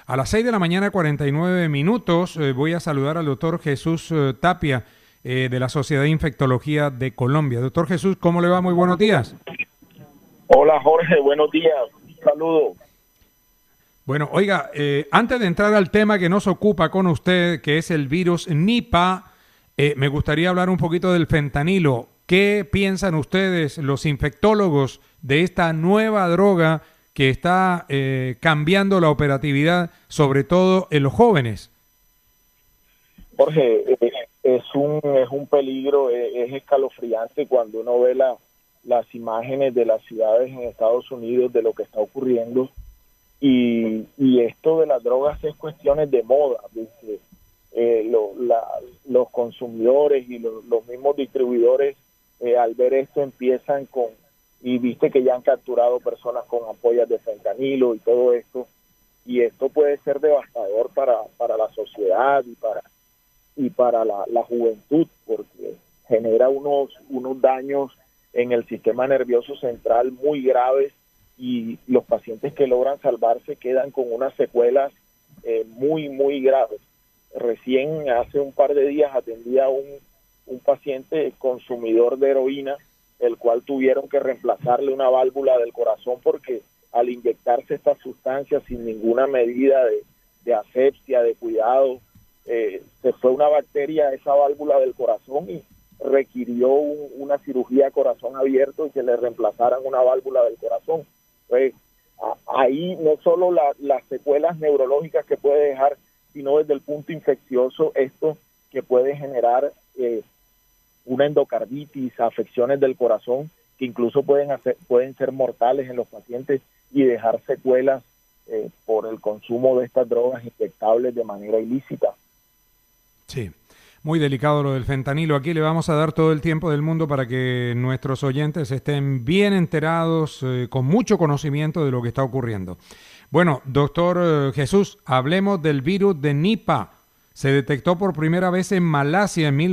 A las 6 de la mañana, 49 minutos, voy a saludar al doctor Jesús Tapia de la Sociedad de Infectología de Colombia. Doctor Jesús, ¿cómo le va? Muy buenos días. Hola Jorge, buenos días. Un saludo. Bueno, oiga, antes de entrar al tema que nos ocupa con usted, que es el virus Nipah, me gustaría hablar un poquito del fentanilo. ¿Qué piensan ustedes, los infectólogos, de esta nueva droga que está cambiando la operatividad, sobre todo en los jóvenes? Jorge, es un peligro, es escalofriante cuando uno ve las imágenes de las ciudades en Estados Unidos, de lo que está ocurriendo. Y esto de las drogas es cuestiones de moda, ¿viste? Los consumidores y los mismos distribuidores al ver esto empiezan y viste que ya han capturado personas con ampollas de fentanilo y todo esto, y esto puede ser devastador para la sociedad y para la juventud, porque genera unos daños en el sistema nervioso central muy graves, y los pacientes que logran salvarse quedan con unas secuelas muy, muy graves. Recién hace un par de días atendí a un paciente consumidor de heroína, el cual tuvieron que reemplazarle una válvula del corazón porque al inyectarse esta sustancia sin ninguna medida de asepsia, de cuidado, se fue una bacteria a esa válvula del corazón y requirió una cirugía de corazón abierto y que le reemplazaran una válvula del corazón. Pues ahí no solo las secuelas neurológicas que puede dejar, sino desde el punto infeccioso, esto que puede generar una endocarditis, afecciones del corazón que incluso pueden ser mortales en los pacientes y dejar secuelas por el consumo de estas drogas inyectables de manera ilícita. Sí, muy delicado lo del fentanilo. Aquí le vamos a dar todo el tiempo del mundo para que nuestros oyentes estén bien enterados, con mucho conocimiento de lo que está ocurriendo. Bueno, doctor Jesús, hablemos del virus de Nipah. Se detectó por primera vez en Malasia en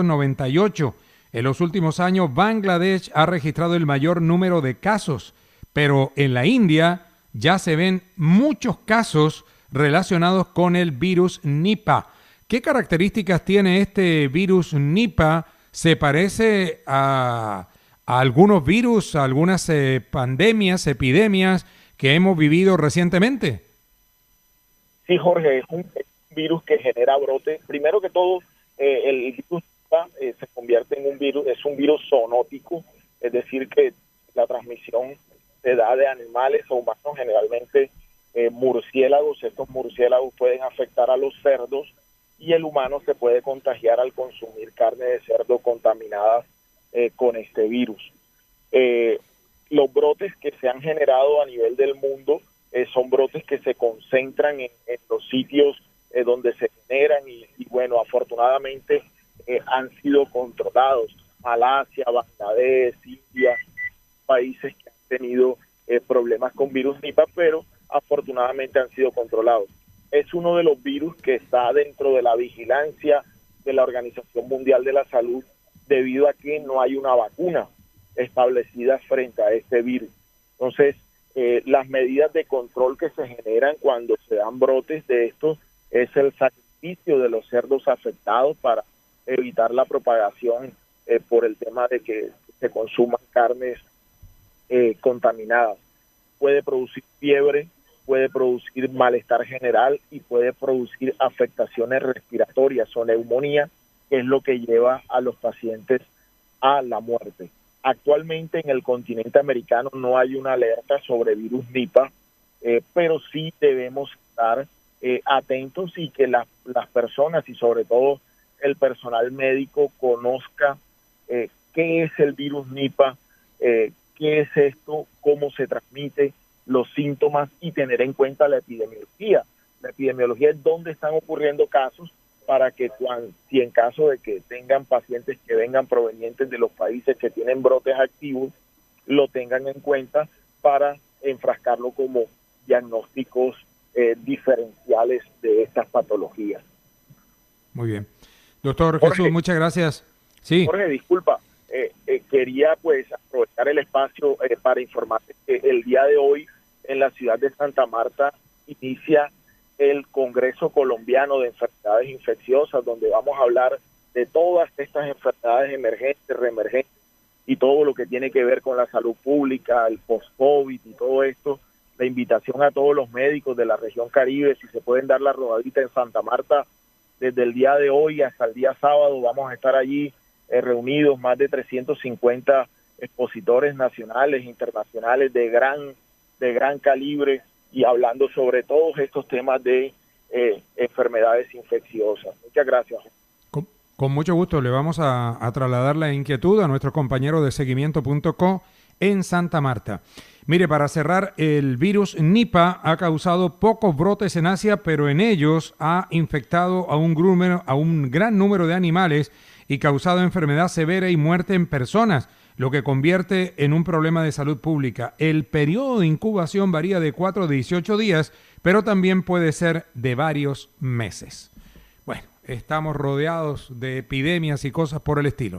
1998. En los últimos años, Bangladesh ha registrado el mayor número de casos, pero en la India ya se ven muchos casos relacionados con el virus Nipah. ¿Qué características tiene este virus Nipah? ¿Se parece a algunos virus, a algunas pandemias, epidemias que hemos vivido recientemente? Sí, Jorge, es un virus que genera brotes. Primero que todo, el virus se convierte en un virus, es un virus zoonótico, es decir, que la transmisión se da de animales a humanos, generalmente murciélagos. Estos murciélagos pueden afectar a los cerdos y el humano se puede contagiar al consumir carne de cerdo contaminada con este virus. Los brotes que se han generado a nivel del mundo son brotes que se concentran en los sitios donde se generan y bueno, afortunadamente han sido controlados. Malasia, Bangladesh, India, países que han tenido problemas con virus Nipah, pero afortunadamente han sido controlados. Es uno de los virus que está dentro de la vigilancia de la Organización Mundial de la Salud debido a que no hay una vacuna establecida frente a este virus. Entonces, las medidas de control que se generan cuando se dan brotes de estos es el sacrificio de los cerdos afectados para evitar la propagación por el tema de que se consuman carnes contaminadas. Puede producir fiebre, puede producir malestar general y puede producir afectaciones respiratorias o neumonía, que es lo que lleva a los pacientes a la muerte. Actualmente en el continente americano no hay una alerta sobre virus Nipah, pero sí debemos estar atentos y que las personas y sobre todo el personal médico conozca qué es el virus Nipah, qué es esto, cómo se transmite, los síntomas y tener en cuenta la epidemiología. La epidemiología es dónde están ocurriendo casos para que si en caso de que tengan pacientes que vengan provenientes de los países que tienen brotes activos, lo tengan en cuenta para enfrascarlo como diagnósticos diferenciales de estas patologías. Muy bien. Doctor Jorge, Jesús, muchas gracias. Sí. Jorge, disculpa, quería pues aprovechar el espacio para informarte que el día de hoy en la ciudad de Santa Marta inicia el Congreso Colombiano de Enfermedades Infecciosas, donde vamos a hablar de todas estas enfermedades emergentes, reemergentes y todo lo que tiene que ver con la salud pública, el post-COVID y todo esto. La invitación a todos los médicos de la región Caribe, si se pueden dar la rodadita en Santa Marta, desde el día de hoy hasta el día sábado vamos a estar allí reunidos, más de 350 expositores nacionales, internacionales de gran calibre, y hablando sobre todos estos temas de enfermedades infecciosas. Muchas gracias. Con mucho gusto le vamos a trasladar la inquietud a nuestro compañero de seguimiento.co en Santa Marta. Mire, para cerrar, el virus Nipah ha causado pocos brotes en Asia, pero en ellos ha infectado a un gran número de animales y causado enfermedad severa y muerte en personas, lo que convierte en un problema de salud pública. El periodo de incubación varía de 4 a 18 días, pero también puede ser de varios meses. Bueno, estamos rodeados de epidemias y cosas por el estilo.